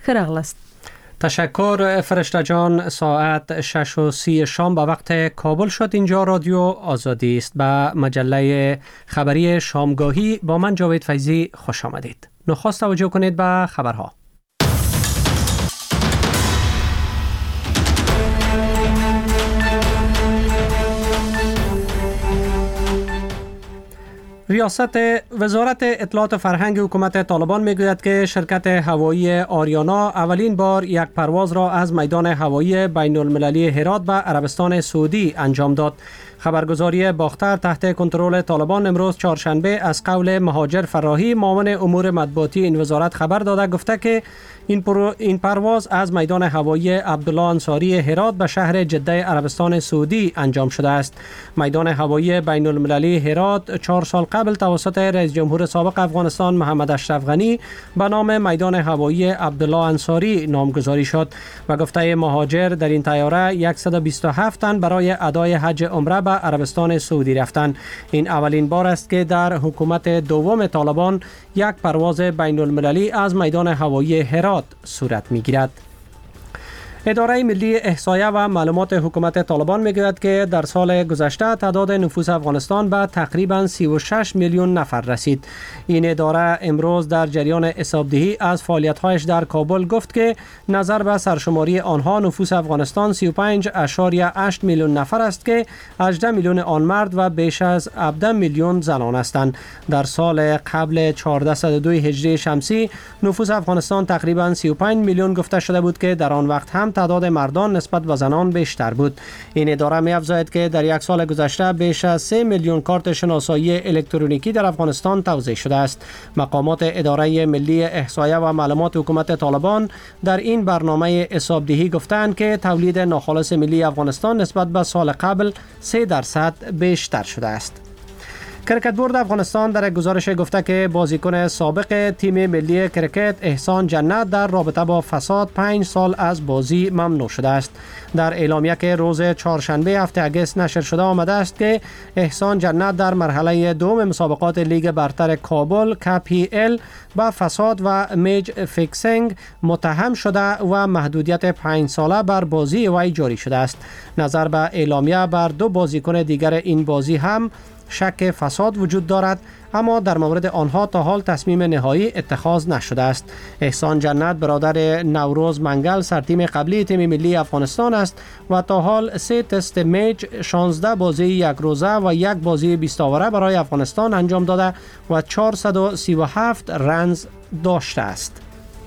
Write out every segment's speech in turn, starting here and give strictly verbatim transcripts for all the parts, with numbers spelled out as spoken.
خیرغل است. تشکر فرشته جان. ساعت شش و سی شام به وقت کابل شد. اینجا رادیو آزادی است. به مجله خبری شامگاهی با من جاوید فیضی خوش آمدید. نخست توجه کنید به خبرها. ریاست وزارت اطلاعات و فرهنگ حکومت طالبان میگوید که شرکت هوایی آریانا اولین بار یک پرواز را از میدان هوایی بین المللی هرات به عربستان سعودی انجام داد. خبرگزاری باختر تحت کنترل طالبان امروز چهارشنبه از قول مهاجر فراهی معاون امور مطبوعاتی این وزارت خبر داده گفته که این, این پرواز از میدان هوایی عبدالله انصاری هرات به شهر جده عربستان سعودی انجام شده است. میدان هوایی بین المللی هرات چهار سال قبل توسط رئیس جمهور سابق افغانستان محمد اشرف غنی به نام میدان هوایی عبدالله انصاری نامگذاری شد و گفته مهاجر در این طیاره صد و بیست و هفت تن برای ادای حج عمره به عربستان سعودی رفتند. این اولین بار است که در حکومت دوم طالبان یک پرواز بین المللی از میدان هوایی هرات صورت میگیرد. اداره ملی احصایه و معلومات حکومت طالبان میگوید که در سال گذشته تعداد نفوس افغانستان به تقریباً سی و شش میلیون نفر رسید. این اداره امروز در جریان حسابدهی از فعالیت‌هایش در کابل گفت که نظر به سرشماری آنها نفوس افغانستان سی و پنج ممیز هشت میلیون نفر است که هجده میلیون آن مرد و بیش از هفده میلیون زنان هستند. در سال قبل چهارصد و دو هجری شمسی نفوس افغانستان تقریباً سی و پنج میلیون گفته شده بود که در آن وقت هم تعداد مردان نسبت به زنان بیشتر بود. این اداره می افزاید که در یک سال گذشته بیش از سه میلیون کارت شناسایی الکترونیکی در افغانستان توزیع شده است. مقامات اداره ملی احصایه و معلومات حکومت طالبان در این برنامه حسابدهی گفتند که تولید ناخالص ملی افغانستان نسبت به سال قبل سه درصد بیشتر شده است. کرکت بورد افغانستان در یک گزارش گفته که بازیکن سابق تیم ملی کرکت احسان جنت در رابطه با فساد پنج سال از بازی ممنوع شده است. در اعلامیه که روز چهارشنبه هفته اگست نشر شده آمده است که احسان جنت در مرحله دوم مسابقات لیگ برتر کابل کی پی ال با فساد و میچ فیکسینگ متهم شده و محدودیت پنج ساله بر بازی وی جاری شده است. نظر به اعلامیه بر دو بازیکن دیگر این بازی هم شک فساد وجود دارد، اما در مورد آنها تا حال تصمیم نهایی اتخاذ نشده است. احسان جنت برادر نوروز منگل سرتیم قبلی تیم ملی افغانستان است و تا حال سه تست میچ، شانزده بازی یک روزه و یک بازی بیست اوره برای افغانستان انجام داده و چهارصد و سی و هفت رنز داشته است.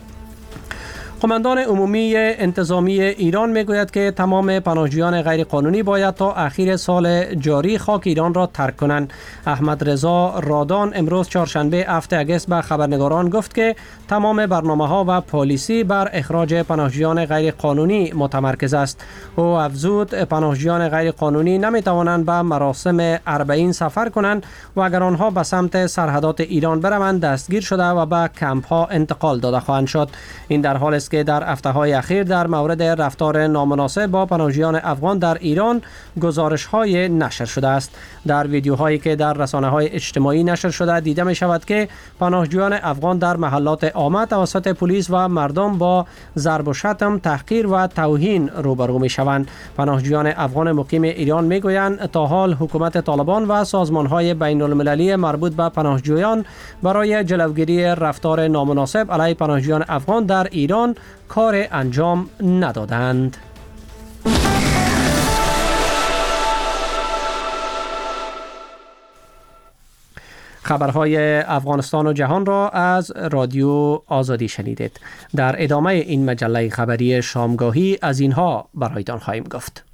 قماندان عمومی انتظامی ایران میگوید که تمام پناهجویان غیر قانونی باید تا اخیر سال جاری خاک ایران را ترک کنند. احمد رضا رادان امروز چهارشنبه هفته اگست به خبرنگاران گفت که تمام برنامه‌ها و پالیسی بر اخراج پناهجویان غیر قانونی متمرکز است. او افزود پناهجویان غیر قانونی نمیتوانند به مراسم اربعین سفر کنند و اگر آنها به سمت سرحدات ایران بروند دستگیر شده و به کمپ‌ها انتقال داده خواهند شد. این در حال است که در هفته‌های اخیر در مورد رفتار نامناسب با پناهجویان افغان در ایران گزارش‌های نشر شده است. در ویدیوهایی که در رسانه‌های اجتماعی نشر شده دیده می شود که پناهجویان افغان در محلات عامه توسط پلیس و مردم با ضرب و شتم، تحقیر و توهین روبرو می شوند. پناهجویان افغان مقیم ایران می گویند تا حال حکومت طالبان و سازمان‌های بین المللی مربوط به پناهجویان برای جلوگیری رفتار نامناسب علیه پناهجویان افغان در ایران کار انجام ندادند. خبرهای افغانستان و جهان را از رادیو آزادی شنیدید. در ادامه این مجله خبری شامگاهی از اینها برایتان خواهیم گفت.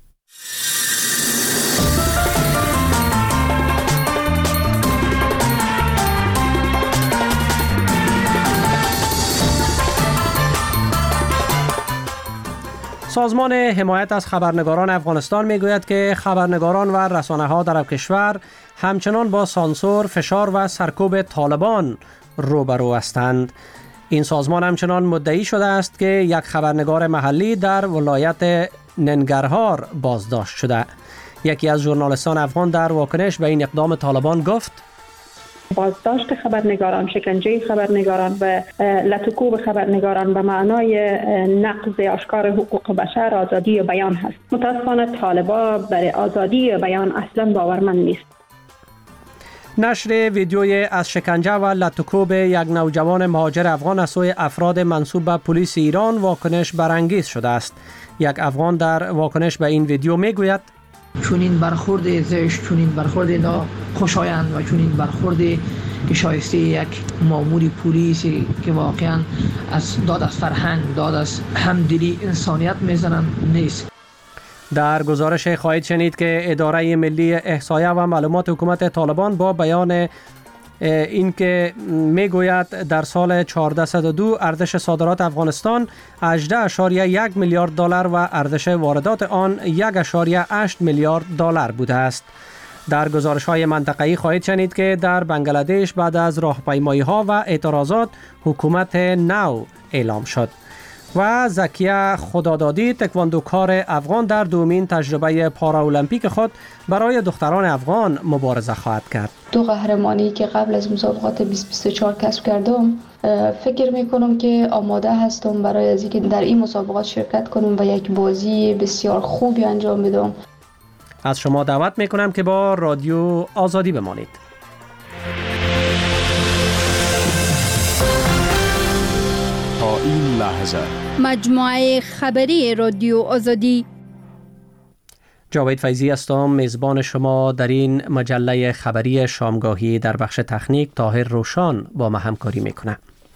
سازمان حمایت از خبرنگاران افغانستان میگوید که خبرنگاران و رسانه‌ها در کشور همچنان با سانسور، فشار و سرکوب طالبان روبرو هستند. این سازمان همچنان مدعی شده است که یک خبرنگار محلی در ولایت ننگرهار بازداشت شده. یکی از ژورنالیستان افغان در واکنش به این اقدام طالبان گفت: بازداشت خبرنگاران، شکنجه خبرنگاران و لطکوب خبرنگاران به معنای نقض آشکار حقوق بشر، آزادی بیان هست. متاسفانه طالبان برای آزادی بیان اصلا باورمند نیست. نشر ویدیوی از شکنجه و لطکوب یک نوجوان مهاجر افغان از سوی افراد منسوب به پلیس ایران واکنش برانگیز شده است. یک افغان در واکنش به این ویدیو میگوید: چون این برخورد زشت، چون این برخورد ناخوشایند و چون این برخورد که شایسته یک مامور پلیسی که واقعا از داد از فرهنگ، داد از همدلی انسانیت میزنن نیست. در گزارش خواهید شنید که اداره ملی احصایه و معلومات حکومت طالبان با بیان اینکه میگوید در سال چهارده صد و دو ارزش صادرات افغانستان هجده اشاریه یک میلیارد دلار و ارزش واردات آن یک اشاریه هشت میلیارد دلار بوده است. در گزارش‌های منطقه‌ای خواهید شنید که در بنگلادش بعد از راهپیمایی‌ها و اعتراضات حکومت نو اعلام شد. و زکیه خدادادی، تکواندوکار افغان، در دومین تجربه پاراولمپیک خود برای دختران افغان مبارزه خواهد کرد. دو قهرمانی که قبل از مسابقات بیست بیست و چهار کسب کردم، فکر میکنم که آماده هستم برای از اینکه در این مسابقات شرکت کنم و یک بازی بسیار خوبی انجام بدم. از شما دعوت میکنم که با رادیو آزادی بمانید. تا این لحظه مجموعه خبری رادیو آزادی. جاوید فیضی هستم، میزبان شما در این مجله خبری شامگاهی. در بخش تکنیک طاهر روشان با ما همکاری میکنه.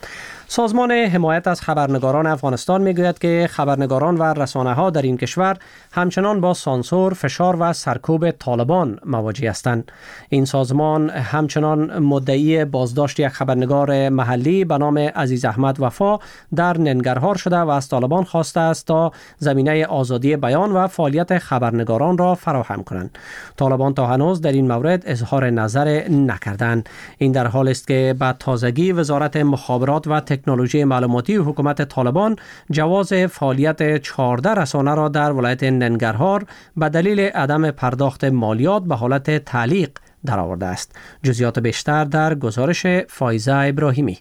سازمان حمایت از خبرنگاران افغانستان میگوید که خبرنگاران و رسانه‌ها در این کشور همچنان با سانسور، فشار و سرکوب طالبان مواجه هستند. این سازمان همچنان مدعی بازداشت یک خبرنگار محلی به نام عزیز احمد وفا در ننگرهار شده و از طالبان خواسته است تا زمینه آزادی بیان و فعالیت خبرنگاران را فراهم کنند. طالبان تا هنوز در این مورد اظهار نظر نکردند. این در حال است که بعد تازگی وزارت مخابرات و تکنولوژی معلوماتی حکومت طالبان جواز فعالیت چهارده رسانه را در ولایت ننگرهار به دلیل عدم پرداخت مالیات به حالت تعلیق درآورده است. جزئیات بیشتر در گزارش فایزه ابراهیمی.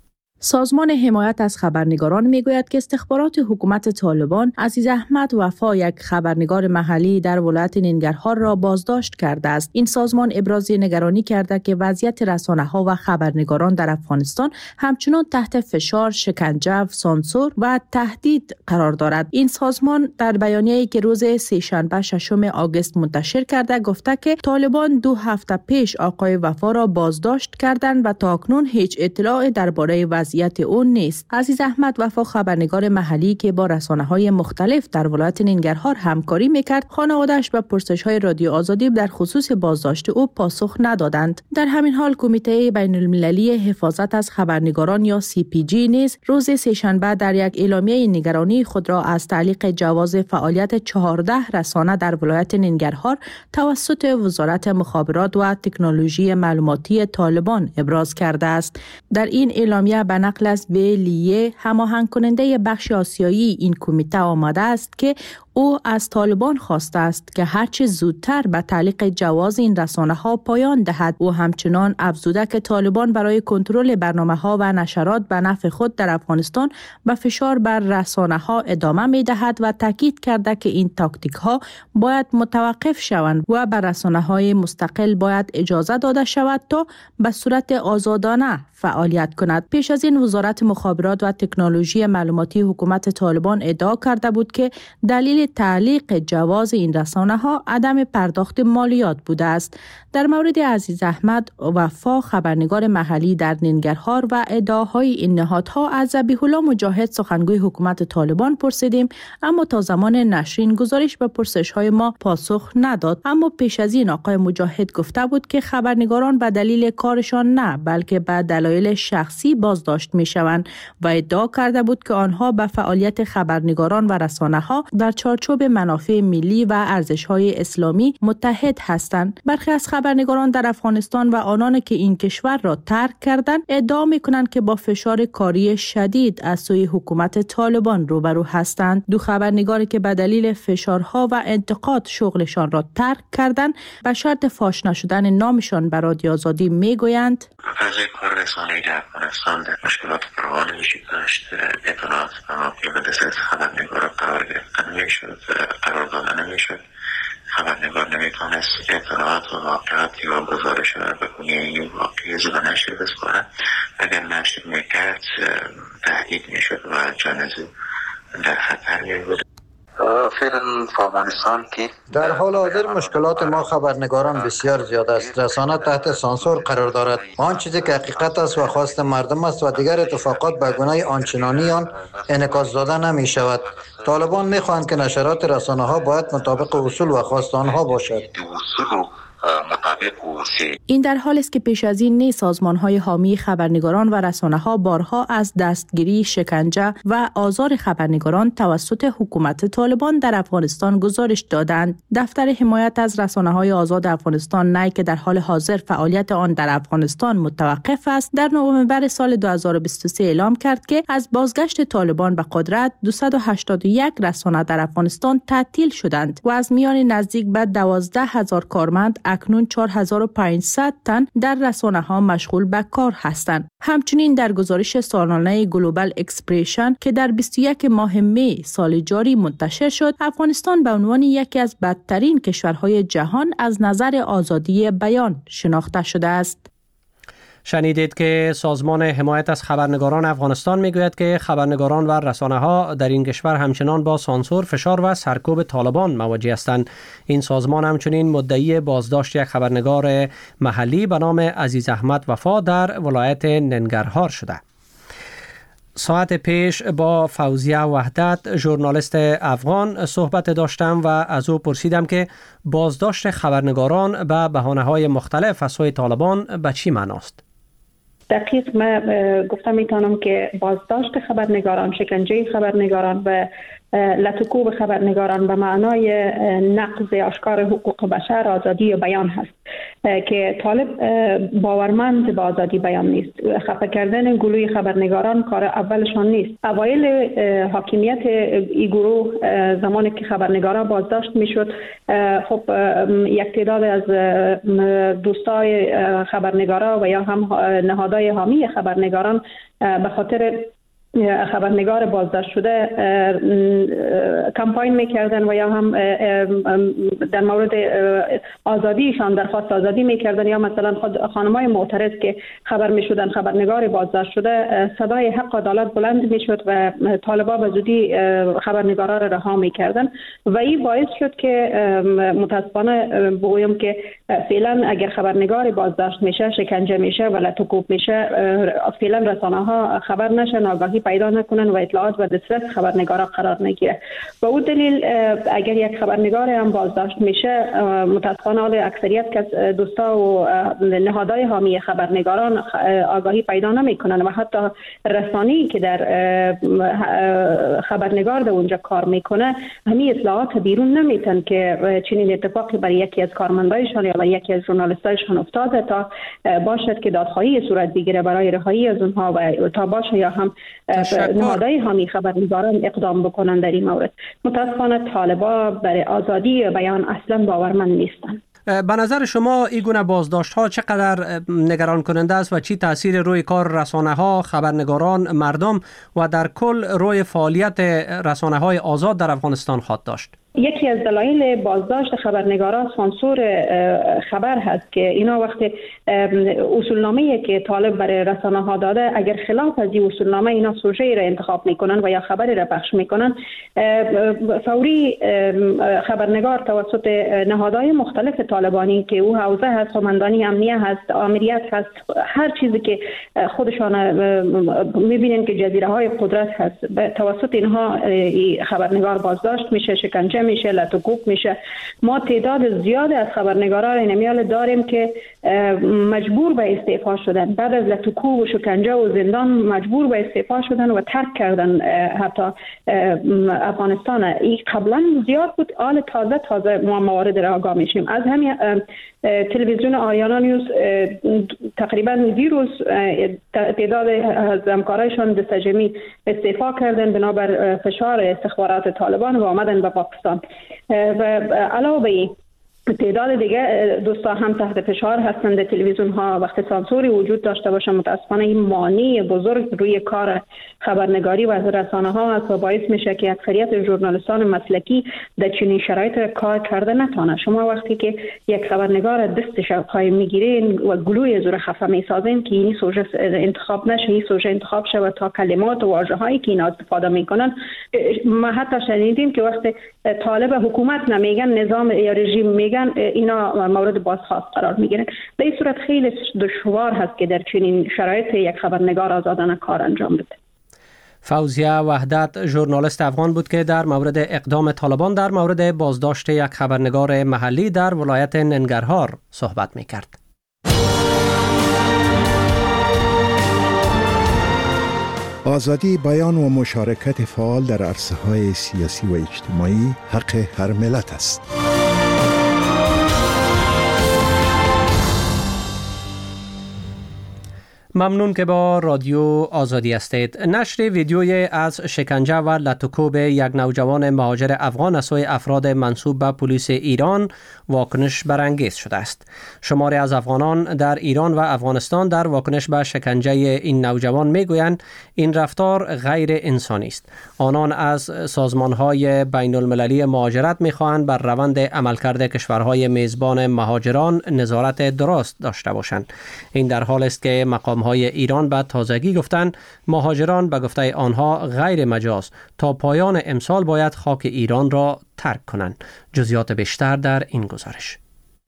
سازمان حمایت از خبرنگاران میگوید که استخبارات حکومت طالبان عزیز احمد وفا، یک خبرنگار محلی در ولایت ننگرهار را بازداشت کرده است. این سازمان ابراز نگرانی کرده که وضعیت رسانه‌ها و خبرنگاران در افغانستان همچنان تحت فشار، شکنجه، سانسور و تهدید قرار دارد. این سازمان در بیانیه‌ای که روز سه‌شنبه ششم آگوست منتشر کرده گفته که طالبان دو هفته پیش آقای وفا را بازداشت کردند و تاکنون هیچ اطلاع درباره وضعیت اون نیست. عزیز احمد وفا، خبرنگار محلی که با رسانه‌های مختلف در ولایت ننگرهار همکاری میکرد، خانواده‌اش به پرسش‌های رادیو آزادی در خصوص بازداشت او پاسخ ندادند. در همین حال کمیته بین المللی حفاظت از خبرنگاران یا سی پی جی نیز روز سه‌شنبه در یک اعلامیه نگرانی خود را از تعلیق جواز فعالیت چهارده رسانه در ولایت ننگرهار توسط وزارت مخابرات و تکنولوژی معلوماتی طالبان ابراز کرده است. در این اعلامیه به نقل از ویلیه، هماهنگ کننده بخش آسیایی این کمیته آمده است که او از طالبان خواسته است که هرچه زودتر به تعلیق جواز این رسانه‌ها پایان دهد. او همچنان افزوده که طالبان برای کنترل برنامه‌ها و نشرات به نفع خود در افغانستان به فشار بر رسانه‌ها ادامه می‌دهد و تاکید کرده که این تاکتیک‌ها باید متوقف شوند و به رسانه‌های مستقل باید اجازه داده شود تا به صورت آزادانه فعالیت کند. پیش از این وزارت مخابرات و تکنولوژی معلوماتی حکومت طالبان ادعا کرده بود که دلیل تعلیق جواز این رسانه‌ها عدم پرداخت مالیات بوده است. در مورد عزیز احمد وفا، خبرنگار محلی در ننگرهار و ادعاهای این نهادها، از ذبیح الله مجاهد، سخنگوی حکومت طالبان پرسیدیم، اما تا زمان نشرین گزارش به پرسش‌های ما پاسخ نداد. اما پیش از این آقای مجاهد گفته بود که خبرنگاران به دلیل کارشان نه بلکه به دلایل شخصی بازداشت می‌شوند و ادعا کرده بود که آنها به فعالیت خبرنگاران و رسانه‌ها در چهار چارچوب منافع ملی و ارزش‌های اسلامی متحد هستند. برخی از خبرنگاران در افغانستان و آنان که این کشور را ترک کردند ادعا می‌کنند که با فشار کاری شدید از سوی حکومت طالبان روبرو هستند. دو خبرنگاری که به دلیل فشارها و انتقاد شغلشان را ترک کردند به شرط فاش نشدن نامشان به رادیو آزادی میگویند فضای کار رسانه‌ای در افغانستان در مشکلات فراوان وجود داشت. اطلاعات منافی به دست خبرنگارا قرار گرفتن نمی‌شد، قرار دادن نمی‌شد. خبرنگار نمیتونست اطلاعات و واقعات یا گزارش را به گونه واقعی زبان نشر بسپارد. اگر نشر میکرد تهدید میشد و جان او در خطر میبود. فعلا افغانستان که در حال حاضر مشکلات ما خبرنگاران بسیار زیاد است. رسانه تحت سانسور قرار دارد. آن چیزی که حقیقت است و خواست مردم است و دیگر اتفاقات به گونه آنچنانی آن انعکاس داده نمی شود. طالبان می خواهند که نشرات رسانه ها باید مطابق اصول و خواست آنها باشد. این در حالی است که پیش از این نیز سازمان‌های حامی خبرنگاران و رسانه‌ها بارها از دستگیری، شکنجه و آزار خبرنگاران توسط حکومت طالبان در افغانستان گزارش دادند. دفتر حمایت از رسانه‌های آزاد افغانستان نای که در حال حاضر فعالیت آن در افغانستان متوقف است، در نوامبر سال دو هزار و بیست و سه اعلام کرد که از بازگشت طالبان به قدرت دویست و هشتاد و یک رسانه در افغانستان تعطیل شدند و از میان نزدیک به دوازده هزار کارمند اکنون چهار هزار و پانصد تن در رسانه ها مشغول به کار هستند. همچنین در گزارش سالانه گلوبال اکسپریشن که در بیست و یک ماه می سال جاری منتشر شد، افغانستان به عنوان یکی از بدترین کشورهای جهان از نظر آزادی بیان شناخته شده است. شنیدید که سازمان حمایت از خبرنگاران افغانستان میگوید که خبرنگاران و رسانه ها در این کشور همچنان با سانسور، فشار و سرکوب طالبان مواجه هستند. این سازمان همچنین مدعی بازداشت یک خبرنگار محلی به نام عزیز احمد وفا در ولایت ننگرهار شده. ساعت پیش با فوزیه وحدت ژورنالیست افغان صحبت داشتم و از او پرسیدم که بازداشت خبرنگاران به بهانه‌های مختلف از سوی طالبان به چی معناست؟ دقیق ما گفتم میتونم که بازداشت خبرنگاران، شکنجه خبرنگاران و لطکوب خبرنگاران به معنای نقض آشکار حقوق بشر، آزادی بیان هست که طالب باورمند به آزادی بیان نیست. خفه کردن گروه خبرنگاران کار اولشان نیست. اوایل حاکمیت این گروه زمانی که خبرنگاران بازداشت میشد، خب یک تعداد از دوستای خبرنگاران و یا هم نهادهای حامی خبرنگاران به خاطر خبرنگار بازداشت شده کمپاین میکردن و یا هم در مورد آزادیشان درخواست آزادی میکردن، یا مثلا خود خانمای معترض که خبر میشدن خبرنگار بازداشت شده صدای حق عدالت بلند میشد و طالبا به زودی خبرنگارا را رها میکردن و این باعث شد که متاسفانه بگویم که فعلا اگر خبرنگار بازداشت میشه، شکنجه میشه و لطکوب میشه، فعلا رسانه ها خبر نشن، آگاهی پیدا نکنن و اطلاعات و دسترس خبرنگارا قرار نگیره. و او دلیل اگر یک خبرنگار هم بازداشت میشه، متاسفانه حال اکثریت که دوستا و نهادهای حامی خبرنگاران آگاهی پیدا نمیکنن و حتی رسانه‌ای که در خبرنگار در اونجا کار میکنه همین اطلاعات بیرون نمیتن که چنین اتفاقی برای یکی از کارمندایشان یا برای یکی از ژورنالیستایشان افتاده تا باشد که دادخواهی صورت بگیره برای رهایی از اونها و تا باشه یا هم نهادهای حامی خبرنگاران اقدام بکنن در این مورد. متاسفانه طالبا برای آزادی بیان اصلا باورمند نیستند. به نظر شما این گونه بازداشت ها چقدر نگران کننده است و چی تاثیر روی کار رسانه ها، خبرنگاران، مردم و در کل روی فعالیت رسانه های آزاد در افغانستان خواهد داشت؟ یکی از دلایل بازداشت خبرنگاران سانسور خبر هست که اینا وقتی اصولنامه‌ای که طالب برای رسانه ها داده اگر خلاف از این اصولنامه اینا سوژه را انتخاب میکنن و یا خبری را پخش میکنن، فوری خبرنگار توسط نهادهای مختلف طالبانی که او حوزه هست، قماندانی امنیه هست، آمریت هست، هر چیزی که خودشان میبینن که جزیره های قدرت هست، توسط اینها خبرنگار بازداشت میشه، شکنجه میشه، لتوکوب میشه. ما تعداد زیاد از خبرنگاران اینمیال داریم که مجبور به استعفا شدن، بعد از لتوکوب و شکنجه و زندان مجبور به استعفا شدن و ترک کردن حتی افغانستان. این قبلا زیاد بود، آل تازه تازه ما موارد را آگاه میشیم. از همین تلویزیون آریانا نیوز تقریبا دیروز تعداد از همکارایشان دستجمی استعفا کردن بنابر فشار استخبارات طالبان و آمدن به پاکستان. و علاوه بر این تعداد دیگه دوستان هم تحت فشار هستند. تلویزیون ها وقتی سانسوری وجود داشته باشه متاسفانه این مانع بزرگ روی کار خبرنگاری و رسانه ها است و باعث میشه که اکثریت ژورنالیستان مسلکی در چنین شرایط کار کرده نتونه. شما وقتی که یک خبرنگار دستش پای میگیرین و گلوی زور خفه میسازین که این سوژه انتخاب نشه، این سوژه انتخاب شه و تا کلمات و واژه هایی که اینا استفاده میکنن. ما حتی شنیدیم که وقتی طالب حکومت نمیگن، نظام یا رژیم میگن، اینا مورد بازخواست قرار میگیرن. به این صورت خیلی دشوار هست که در چنین شرایط یک خبرنگار آزادانه کار انجام بده. فوزیه وحدت ژورنالیست افغان بود که در مورد اقدام طالبان در مورد بازداشت یک خبرنگار محلی در ولایت ننگرهار صحبت میکرد. آزادی بیان و مشارکت فعال در عرصه‌های سیاسی و اجتماعی حق هر ملت است. ممنون که با رادیو آزادی هستید. نشر ویدیوی از شکنجه و لطوکوب یک نوجوان مهاجر افغان از سوی افراد منسوب به پلیس ایران واکنش برانگیز شده است. شماری از افغانان در ایران و افغانستان در واکنش به شکنجه این نوجوان میگویند این رفتار غیر انسانی است. آنان از سازمان‌های بین المللی مهاجرت می‌خواهند بر روند عملکرد کشورهای میزبان مهاجران نظارت درست داشته باشند. این در حالی است که مقام های ایران به تازگی گفتند مهاجران به گفته آنها غیر مجاز تا پایان امسال باید خاک ایران را ترک کنند. جزئیات بیشتر در این گزارش.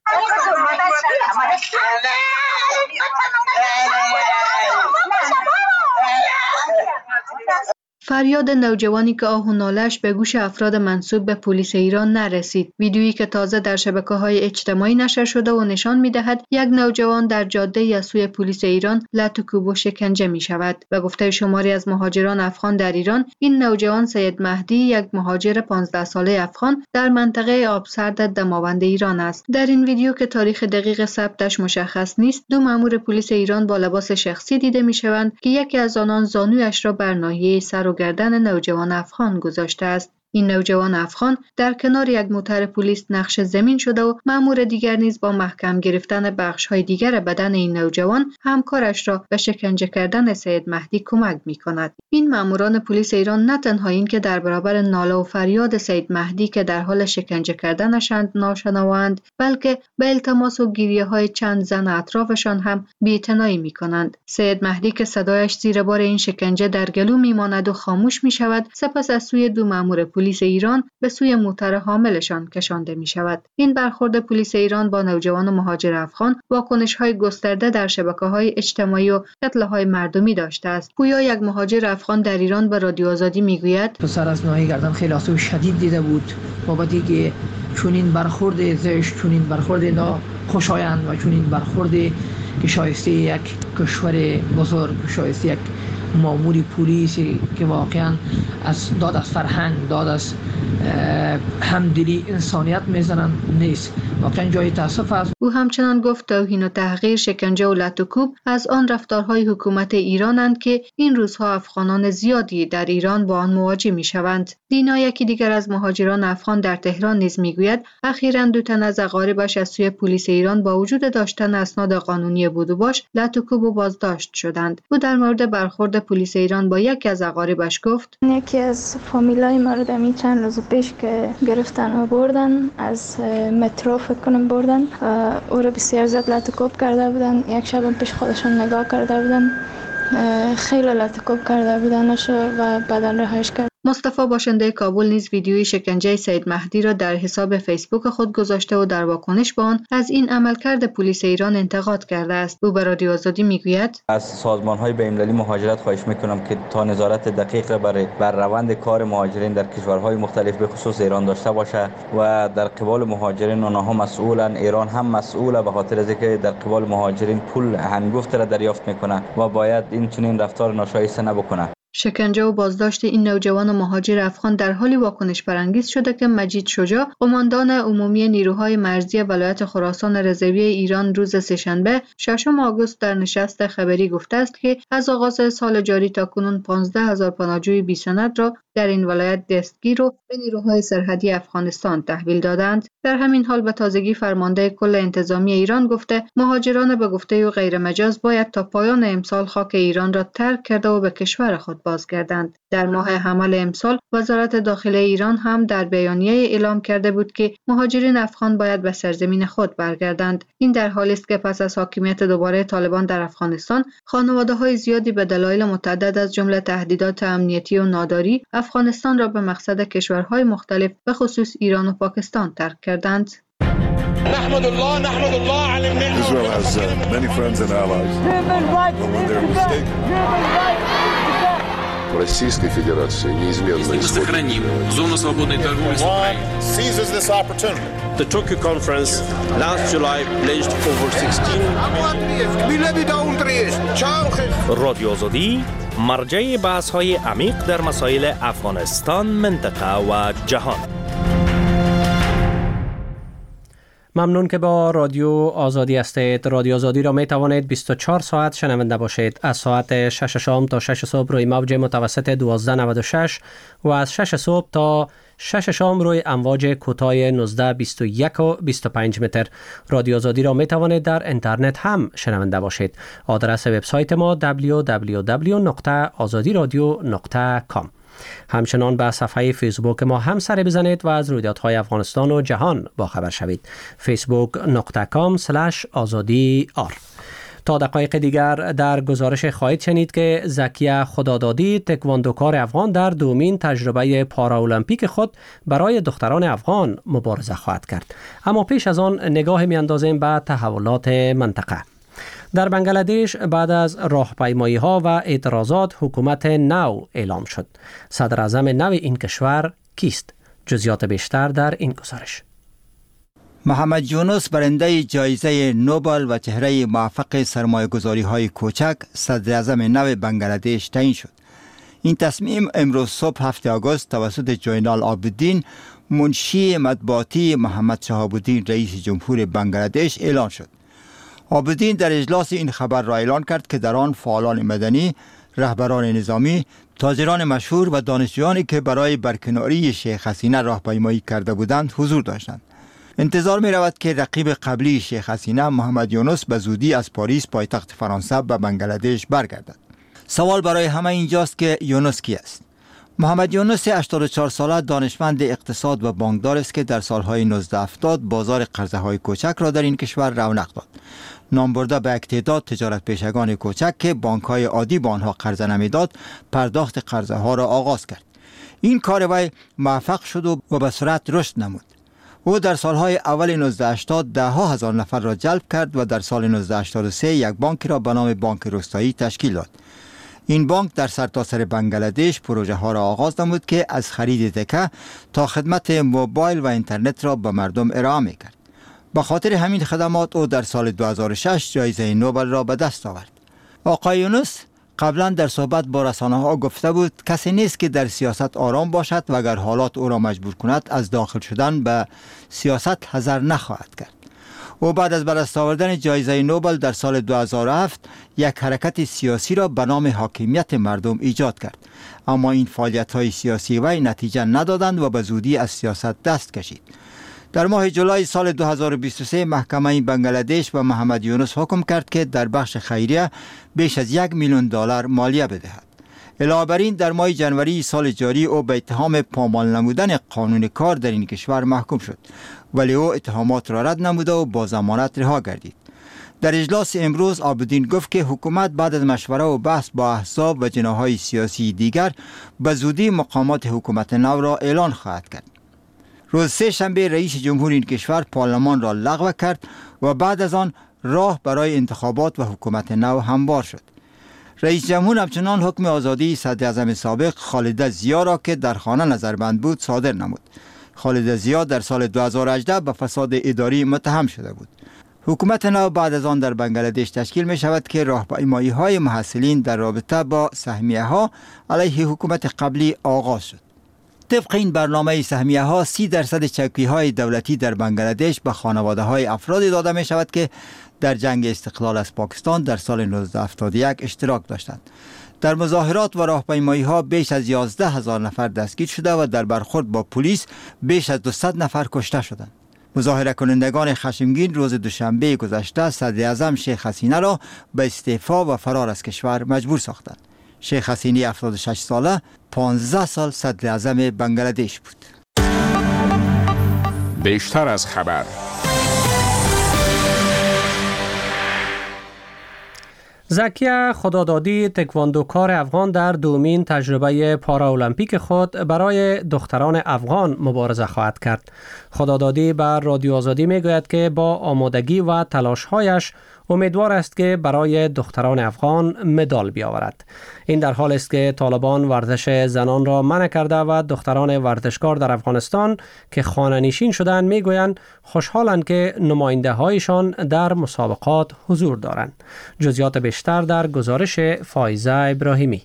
فریاد نوجوانی که آه و ناله‌اش به گوش افراد منسوب به پلیس ایران نرسید. ویدیویی که تازه در شبکه‌های اجتماعی نشر شده و نشان می‌دهد یک نوجوان در جاده از سوی پلیس ایران لطوکوب و شکنجه می‌شود. به گفته شماری از مهاجران افغان در ایران، این نوجوان سید مهدی یک مهاجر پانزده ساله افغان در منطقه آبسرد دماوند ایران است. در این ویدیو که تاریخ دقیق ثبتش مشخص نیست، دو مأمور پلیس ایران با لباس شخصی دیده می‌شوند که یکی از آنان زانویش را بر ناحیه سر و گردن نوجوان افغان گذاشته است. این نوجوان افغان در کنار یک موتر پلیس نقش زمین شده و مأمور دیگر نیز با محکم گرفتن بخش‌های دیگر بدن این نوجوان همکارش را به شکنجه کردن سید مهدی کمک می‌کند. این مأموران پلیس ایران نه تنها این که در برابر ناله و فریاد سید مهدی که در حال شکنجه کردنشند ناشنواند، بلکه به التماس و گریه‌های چند زن اطرافشان هم بی‌اعتنایی می‌کنند. سید مهدی که صدایش زیر بار این شکنجه در گلو می‌ماند و خاموش می‌شود، سپس از سوی دو مأمور پلیس ایران به سوی موتر حاملشان کشانده می شود. این برخورد پلیس ایران با نوجوان مهاجر افغان واکنش‌های گسترده در شبکه‌های اجتماعی و کتله‌های مردمی داشته است. گویا یک مهاجر افغان در ایران به رادیو آزادی میگوید پسر از ناحیه گردن خیلی آسیب شدید دیده بود، بابتی که چون این برخورد زشت، چون این برخورد ناخوشایند و چون این برخورد که شایسته یک کشور بزرگ، شایسته یک ماموری پلیسی که واقعا از داد از فرهنگ، داد از همدلی انسانیت میزنن نیست. واقعا جای تاسف است. او همچنان گفت توهین و تحقیر، شکنجه و لطوکوب از آن رفتارهای حکومت ایرانند که این روزها افغانان زیادی در ایران با آن مواجه میشوند. دینا، یکی دیگر از مهاجران افغان در تهران نیز میگوید اخیراً دو تن از اقاربش از سوی پلیس ایران با وجود داشتن اسناد قانونی بود و باش لطوکوب و بازداشت شدند. او در مورد برخورد پلیس ایران با یکی از اقاربش گفت یکی از فامیلای ما رو دمی چند روز پیش که گرفتن و بردن از مترو فکر کنم بردن، او رو بسیار زیاد لطوکوب کرده بودن. یک شب پیش خودشون نگاه کرده بودن، خیلی لطوکوب کرده بودنش و بعدن رهایش کرد. مصطفی باشنده کابل نیز ویدیوی شکنجه سید مهدی را در حساب فیسبوک خود گذاشته و در واکنش به آن از این عملکرد پلیس ایران انتقاد کرده است. او به رادیو آزادی میگوید: از سازمان‌های بین‌المللی مهاجرت خواهش می‌کنم که تا نظارت دقیق برای بر روند کار مهاجرین در کشورهای مختلف به خصوص ایران داشته باشه و در قبال مهاجرین آنها مسئولن، ایران هم مسئوله به خاطر از اینکه در قبال مهاجرین پول هنگفت را دریافت میکنه و باید این چنین رفتار ناشایسته نبکنه. شکنجه و بازداشت این نوجوان مهاجر افغان در حالی واکنش برانگیز شده که مجید شجاع، قماندان عمومی نیروهای مرزی ولایت خراسان رضوی ایران، روز سه‌شنبه ششم آگوست در نشست خبری گفته است که از آغاز سال جاری تا کنون پانزده هزار پناهجوی بی سند را در این ولایت دستگیر و به نیروهای سرحدی افغانستان تحویل دادند. در همین حال به تازگی فرمانده کل انتظامی ایران گفته مهاجران به گفته و غیر مجاز باید تا پایان امسال خاک ایران را ترک کرده و به کشور خود بازگردند. در ماه حمل امسال وزارت داخله ایران هم در بیانیه اعلام کرده بود که مهاجرین افغان باید به سرزمین خود برگردند. این در حالی است که پس از حاکمیت دوباره طالبان در افغانستان، خانواده‌های زیادی به دلایل متعدد از جمله تهدیدات امنیتی و ناداری افغانستان را به مقصد کشورهای مختلف به خصوص ایران و پاکستان ترک کردند. نحمد الله نحمد الله على النعمة. Israel has uh, many friends and allies. When they're mistaken. Российской Федерации неизменно сохраним зону свободной торговли с Украиной. Seizes this opportunity. The Tokyo conference last July pledged over sixteen. رادیو آزادی مرجع بحث‌های عمیق در مسائل افغانستان، منطقه و جهان. ممنون که با رادیو آزادی هستید. رادیو آزادی را می توانید بیست و چهار ساعت شنونده باشید. از ساعت شش شام تا شش صبح روی موج متوسط دوازده نود و شش و از شش صبح تا شش شام روی امواج کوتاه نوزده بیست و یک و بیست و پنج متر. رادیو آزادی را می توانید در اینترنت هم شنونده باشید. آدرس وبسایت ما دبلیو دبلیو دبلیو دات آزادی رادیو دات کام. همچنان به صفحه فیسبوک ما هم سر بزنید و از رویدادهای افغانستان و جهان باخبر شوید. فیسبوک دات کام اسلش آزادی آر. تا دقایق دیگر در گزارش خواهید شنید که زکیه خدادادی، تکواندوکار افغان، در دومین تجربه پاراولمپیک خود برای دختران افغان مبارزه خواهد کرد. اما پیش از آن نگاه میاندازیم به تحولات منطقه. در بنگلادش بعد از راهپیمایی ها و اعتراضات حکومت نو اعلام شد. صدر اعظم نو این کشور کیست؟ جزئیات بیشتر در این گزارش. محمد یونس برنده جایزه نوبل و چهره موفق سرمایه‌گذاری های کوچک صدر اعظم نو بنگلادش تعیین شد. این تصمیم امروز صبح هفتم آگوست توسط جوینال عابدین، منشی مطبوعاتی محمد شهاب الدین رئیس جمهور بنگلادش اعلان شد. عابدین در اجلاس این خبر را اعلان کرد که در آن فعالان مدنی، رهبران نظامی، تاجران مشهور و دانشجویانی که برای برکناری شیخ حسینه راهپیمایی کرده بودند حضور داشتند. انتظار می رود که رقیب قبلی شیخ حسینه محمد یونس به زودی از پاریس پایتخت فرانسه به بنگلادش برگردد. سوال برای همه اینجاست که یونس کی است؟ محمد یونس هشتاد و چهار ساله دانشمند اقتصاد و بانکدار است که در سالهای نوزده هفتاد بازار قرضه های کوچک را در این کشور رونق داد. نام برده به یک تعداد تجارت پیشگان کوچک که بانک های عادی با آنها قرضه نمیداد، پرداخت قرضه ها را آغاز کرد. این کار وی موفق شد و به سرعت رشد نمود. او در سالهای اول نوزده هشتاد ده ها هزار نفر را جلب کرد و در سال نوزده هشتاد و سه یک بانک را به نام بانک روستایی تشکیل داد. این بانک در سرتاسر بنگلادش پروژه ها را آغاز نمود که از خرید تکه تا خدمت موبایل و اینترنت را به مردم ارائه می کرد. به خاطر همین خدمات او در سال دو هزار و شش جایزه نوبل را به دست آورد. آقای یونس قبلا در صحبت با رسانه ها گفته بود کسی نیست که در سیاست آرام باشد و اگر حالات او را مجبور کند از داخل شدن به سیاست حذر نخواهد کرد. او بعد از به دست آوردن جایزه نوبل در سال دو هزار و هفت یک حرکت سیاسی را به نام حاکمیت مردم ایجاد کرد، اما این فعالیت های سیاسی وی نتیجه ندادند و به زودی از سیاست دست کشید. در ماه جولای سال دو هزار و بیست و سه محکمه بنگلادش به محمد یونس حکم کرد که در بخش خیریه بیش از یک میلیون دلار مالیه بدهد. علاوه بر این در ماه جنوری سال جاری او به اتهام پامال نمودن قانون کار در این کشور محکوم شد، ولی او اتهامات را رد نموده و با ضمانت رها گردید. در اجلاس امروز عابدین گفت که حکومت بعد از مشوره و بحث با احزاب و جناح‌های سیاسی دیگر به زودی مقامات حکومت نو را اعلان خواهد کرد. روز سه شنبه رئیس جمهور این کشور پارلمان را لغو کرد و بعد از آن راه برای انتخابات و حکومت نو هموار شد. رئیس جمهور همچنان حکم آزادی صدر اعظم سابق خالد ضیا را که در خانه نظربند بود صادر نمود. خالد ضیا در سال دو هزار و هجده به فساد اداری متهم شده بود. حکومت نو بعد از آن در بنگلادش تشکیل می شود که راهپیمایی های محصلین در رابطه با سهمیه ها علیه حکومت قبلی آغاز شد. طبق این برنامه سهمیه ها سی درصد چوکی های دولتی در بنگلادش به خانواده های افرادی داده می شود که در جنگ استقلال از پاکستان در سال نوزده هفتاد و یک اشتراک داشتند. در مظاهرات و راهپیمایی ها بیش از یازده هزار نفر دستگیر شده و در برخورد با پلیس بیش از دویست نفر کشته شدند. مظاهره کنندگان خشمگین روز دوشنبه گذشته صدر اعظم شیخ حسینه را به استعفا و فرار از کشور مجبور ساختند. شیخ حسینی هفتاد و شش ساله پانزده سال صدر اعظم بنگلادش بود. بیشتر از خبر. زکیه خدادادی تکواندوکار افغان در دومین تجربه پارا المپیک خود برای دختران افغان مبارزه خواهد کرد. خدادادی بر رادیو آزادی می گوید که با آمادگی و تلاش‌هایش امیدوار است که برای دختران افغان مدال بیاورد. این در حال است که طالبان ورزش زنان را منع کرده و دختران ورزشکار در افغانستان که خانه نشین شدند میگویند خوشحالند که نماینده هایشان در مسابقات حضور دارند. جزئیات بیشتر در گزارش فایزه ابراهیمی.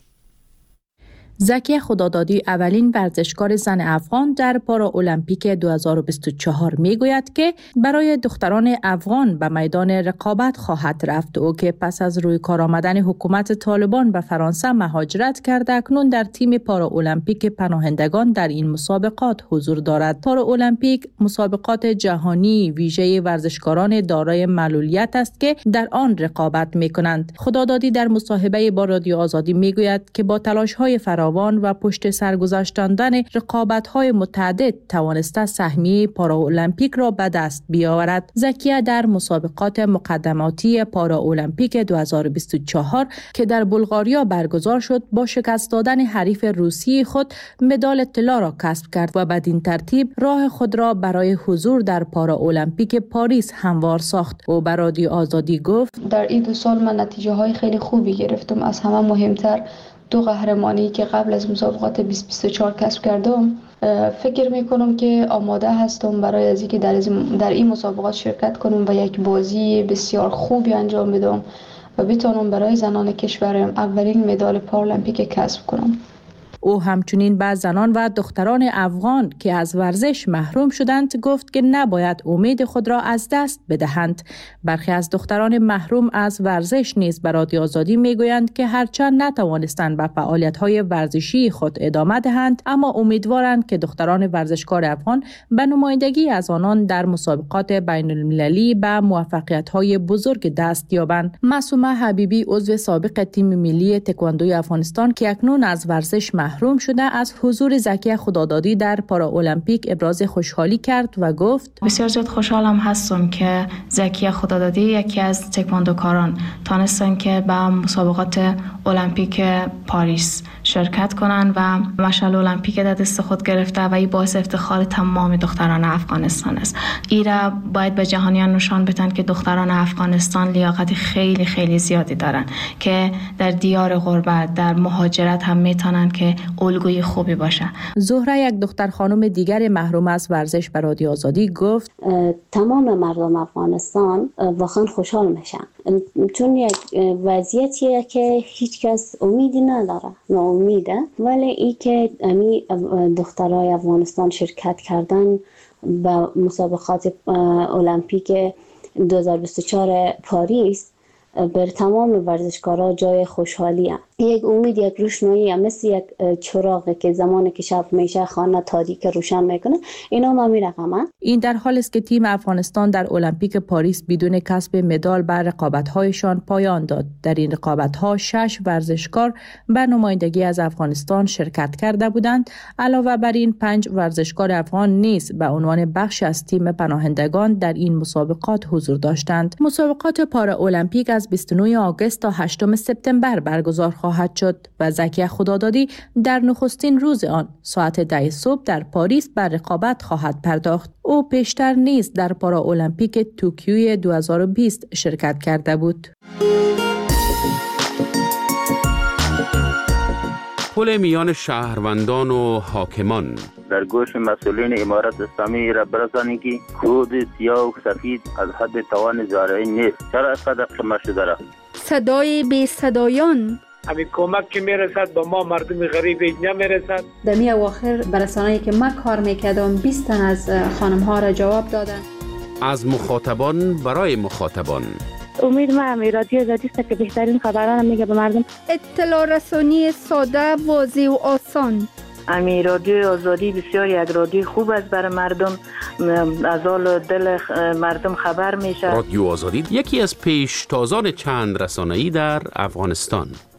زکیه خدادادی اولین ورزشکار زن افغان در پارا المپیک دو هزار و بیست و چهار می گوید که برای دختران افغان به میدان رقابت خواهد رفت. او که پس از روی کار آمدن حکومت طالبان به فرانسه مهاجرت کرده اکنون در تیم پارا المپیک پناهندگان در این مسابقات حضور دارد. پارا المپیک مسابقات جهانی ویژه ورزشکاران دارای معلولیت است که در آن رقابت می کنند. خدادادی در مصاحبه با رادیو آزادی می گوید که با تلاش‌های فراوان و پشت سر گذاشتن رقابت‌های متعدد توانسته سهمیه پارا المپیک را به دست بیاورد. زکیه در مسابقات مقدماتی پارا المپیک دو هزار و بیست و چهار که در بلغاریا برگزار شد با شکست دادن حریف روسی خود مدال طلا را کسب کرد و بدین ترتیب راه خود را برای حضور در پارا المپیک پاریس هموار ساخت. او به رادیو آزادی گفت در این دو سال من نتیجه های خیلی خوبی گرفتم. از همه مهمتر دو قهرمانی که قبل از مسابقات بیست بیست و چهار کسب کردم. فکر میکنم که آماده هستم برای از اینکه در در این مسابقات شرکت کنم و یک بازی بسیار خوبی انجام بدم و بتونم برای زنان کشورم اولین مدال پارالمپیک کسب کنم. او همچنین به زنان و دختران افغان که از ورزش محروم شدند گفت که نباید امید خود را از دست بدهند. برخی از دختران محروم از ورزش نیز به رادیو آزادی میگویند که هرچند نتوانستند به فعالیت‌های ورزشی خود ادامه دهند اما امیدوارند که دختران ورزشکار افغان به نمایندگی از آنان در مسابقات بین المللی به موفقیت‌های بزرگ دست یابند. معصومه حبیبی عضو سابق تیم ملی تکواندوی افغانستان که اکنون از ورزش محروم محروم شده از حضور زکیه خدادادی در پارا المپیک ابراز خوشحالی کرد و گفت بسیار زیاد خوشحالم هستم که زکیه خدادادی یکی از تکواندوکاران تانستن که به مسابقات المپیک پاریس شرکت کنند و مشعل المپیک در دست خود گرفته و این باعث افتخار تمام دختران افغانستان است. ایرا باید به جهانیان نشان بدن که دختران افغانستان لیاقت خیلی خیلی زیادی دارن که در دیار غربت در مهاجرت هم میتونن که الگوی خوبی باشه. زهره یک دختر خانم دیگر محروم از ورزش به رادیو آزادی گفت تمام مردم افغانستان واقعا خوشحال میشن چون یک وضعیتیه که هیچ کس امیدی نداره، ناامیده، ولی ای که امی دخترای افغانستان شرکت کردن به مسابقات المپیک دو هزار و بیست و چهار پاریس بر تمام ورزشکارا جای خوشحالی هست. یک امید، یک روشنایی، مثل یک چراغ که زمانی که شب میشه خانه تاریک روشن میکنه، اینا ما میرقمه. این در حالی است که تیم افغانستان در المپیک پاریس بدون کسب مدال بر رقابت‌هایشان پایان داد. در این رقابت‌ها شش ورزشکار به نمایندگی از افغانستان شرکت کرده بودند. علاوه بر این پنج ورزشکار افغان نیز به عنوان بخش از تیم پناهندگان در این مسابقات حضور داشتند. مسابقات پارالمپیک از بیست و نه آگوست تا هشتم سپتامبر برگزار خواهد شد و زکی خدادادی در نخستین روز آن ساعت ده صبح در پاریس بر رقابت خواهد پرداخت. او پیشتر نیز در پارالمپیک توکیو دو هزار و بیست شرکت کرده بود. پل میان شهروندان و حاکمان. در گوش مسئولین امارت اسلامی را برسانید که کود سیاه و سفید از حد توان زارعی نیست. چرا اینقدر قیمت شده را؟ صدای بی صدایان. همین کمک که میرسد به ما مردم غریب نمیرسد. دمی اواخر برسانه‌ای که ما کار میکردم بیست تن از خانم ها را جواب دادن. از مخاطبان برای مخاطبان. امید ما همی رادیو آزادی است که بهترین خبران میگه به مردم. اطلاع رسانی ساده، واضح و آسان. امی رادیو آزادی بسیار یک رادیو خوب است برای مردم، از حال دل مردم خبر میشه. رادیو آزادی یکی از پیشتازان چند رسانه‌ای در افغانستان.